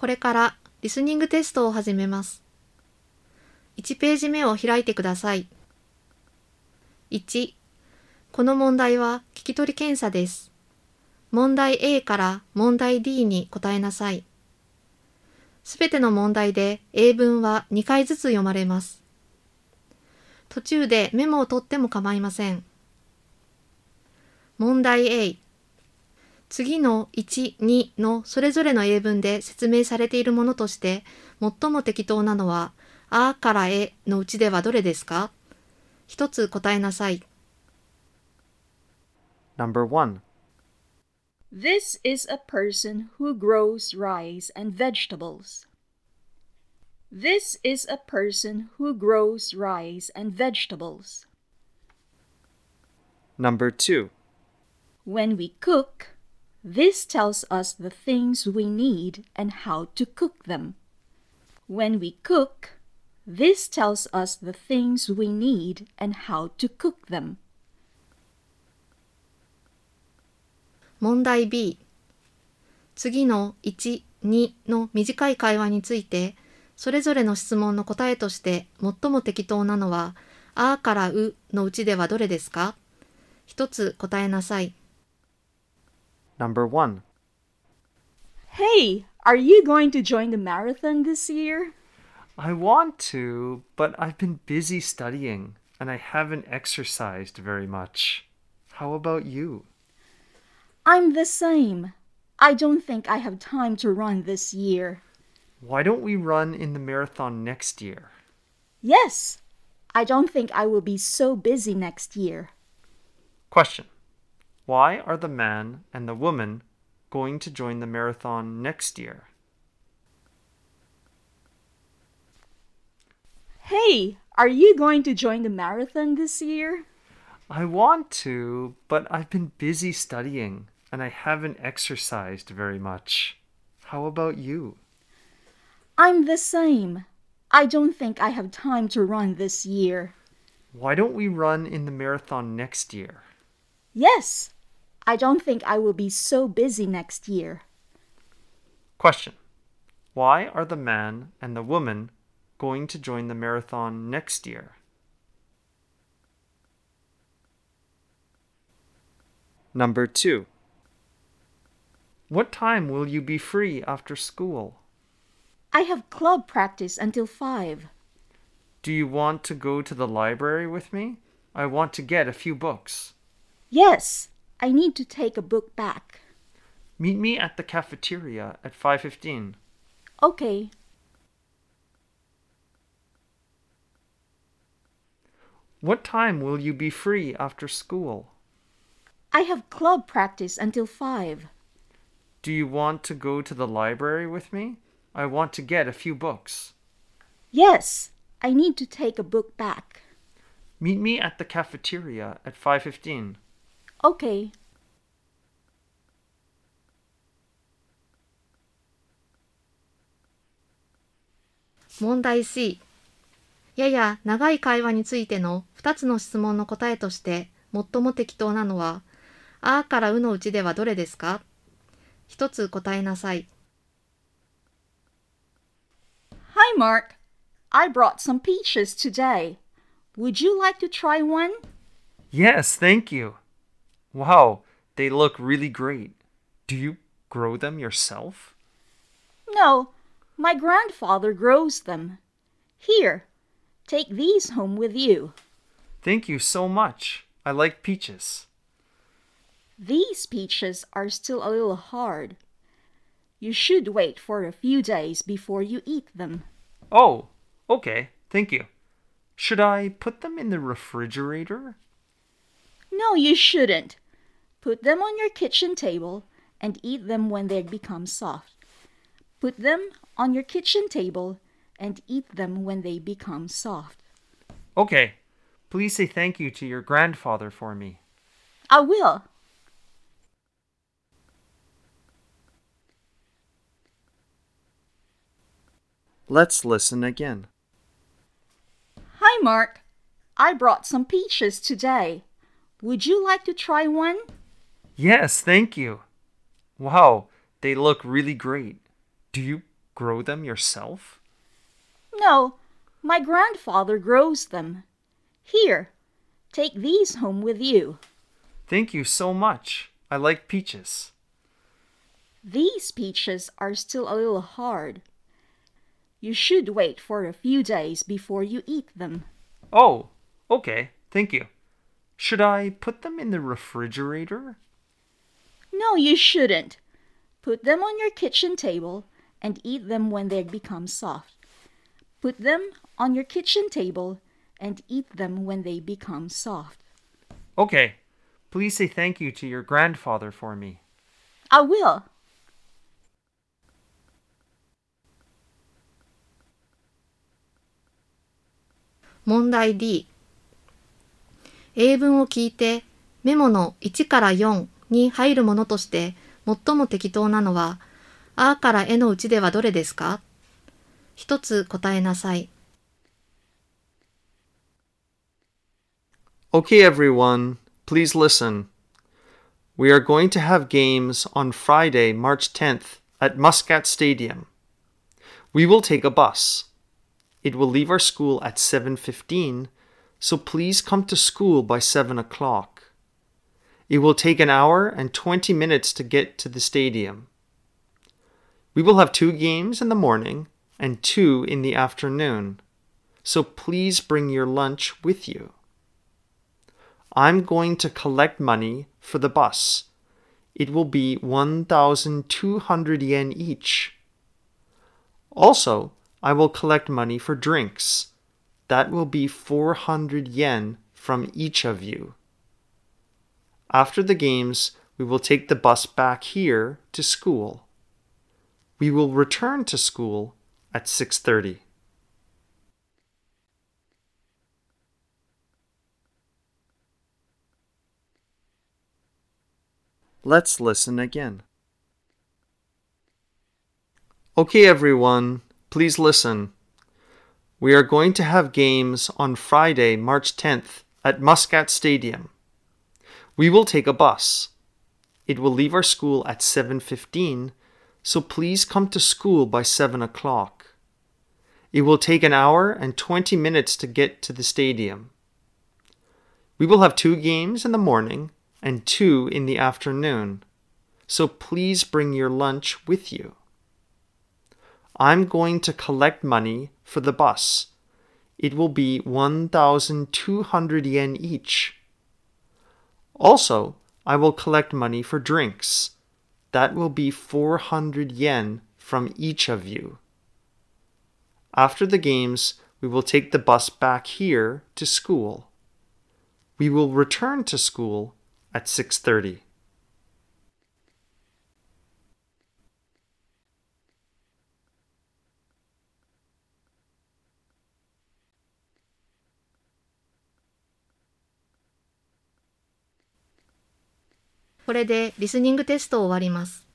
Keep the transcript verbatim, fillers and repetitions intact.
これからリスニングテストを始めます。いちページ目を開いてください。いち、この問題は聞き取り検査です。問題 A から問題 D に答えなさい。すべての問題で英文はにかいずつ読まれます。途中でメモを取っても構いません。問題 A。次のいち、にのそれぞれの英文で説明されているものとして最も適当なのはあからえのうちではどれですか？一つ答えなさい。 Number one. This is a person who grows rice and vegetables. This is a person who grows rice and vegetables. Number two. When we cook, this tells us the things we need and how to cook them. When we cook, this tells us the things we need and how to cook them. 問題 B。次のいち、にの短い会話について、それぞれの質問の答えとして最も適当なのは、あからうのうちではどれですか？一つ答えなさい。 Number one. Hey, are you going to join the marathon this year? I want to, but I've been busy studying, and I haven't exercised very much. How about you? I'm the same. I don't think I have time to run this year. Why don't we run in the marathon next year? Yes, I don't think I will be so busy next year. Question. Why are the man and the woman going to join the marathon next year? Hey, are you going to join the marathon this year? I want to, but I've been busy studying, and I haven't exercised very much. How about you? I'm the same. I don't think I have time to run this year. Why don't we run in the marathon next year? Yes, I don't think I will be so busy next year. Question. Why are the man and the woman going to join the marathon next year? Number two. What time will you be free after school? I have club practice until five. Do you want to go to the library with me? I want to get a few books. Yes, I need to take a book back. Meet me at the cafeteria at five fifteen. Okay. What time will you be free after school? I have club practice until five. Do you want to go to the library with me? I want to get a few books. Yes, I need to take a book back. Meet me at the cafeteria at five fifteen. Okay. 問題 C。やや長い会話についてのふたつの質問の答えとして最も適当なのは、あからうのうちではどれですか？一つ答えなさい。 Hi, Mark. I brought some peaches today. Would you like to try one? Yes, thank you. Wow, they look really great. Do you grow them yourself? No, my grandfather grows them. Here, take these home with you. Thank you so much. I like peaches. These peaches are still a little hard. You should wait for a few days before you eat them. Oh, okay. Thank you. Should I put them in the refrigerator? No, you shouldn't. Put them on your kitchen table and eat them when they become soft. Put them on your kitchen table and eat them when they become soft. Okay. Please say thank you to your grandfather for me. I will. Let's listen again. Hi, Mark. I brought some peaches today. Would you like to try one? Yes, thank you. Wow, they look really great. Do you grow them yourself? No, my grandfather grows them. Here, take these home with you. Thank you so much. I like peaches. These peaches are still a little hard. You should wait for a few days before you eat them. Oh, okay. Thank you. Should I put them in the refrigerator? No, you shouldn't. Put them on your kitchen table and eat them when they become soft. Put them on your kitchen table and eat them when they become soft. Okay. Please say thank you to your grandfather for me. I will. 問題 D。英文を聞いてメモのいちからよんに入るものとして最も適当なのはあからえのうちではどれですか？一つ答えなさい。 Okay, everyone, please listen. We are going to have games on Friday, March tenth at Muscat Stadium. We will take a bus. It will leave our school at seven fifteen, so please come to school by seven o'clock. It will take an hour and twenty minutes to get to the stadium. We will have two games in the morning and two in the afternoon, so please bring your lunch with you. I'm going to collect money for the bus. It will be one thousand two hundred yen each. Also, I will collect money for drinks. That will be four hundred yen from each of you. After the games, we will take the bus back here to school. We will return to school at six thirty. Let's listen again. Okay, everyone, please listen. We are going to have games on Friday, March tenth at Muscat Stadium. We will take a bus. It will leave our school at seven fifteen, so please come to school by seven o'clock. It will take an hour and twenty minutes to get to the stadium. We will have two games in the morning and two in the afternoon, so please bring your lunch with you. I'm going to collect money for the bus. It will be one thousand two hundred yen each. Also, I will collect money for drinks. That will be four hundred yen from each of you. After the games, we will take the bus back here to school. We will return to school at six thirty. これでリスニングテストを終わります。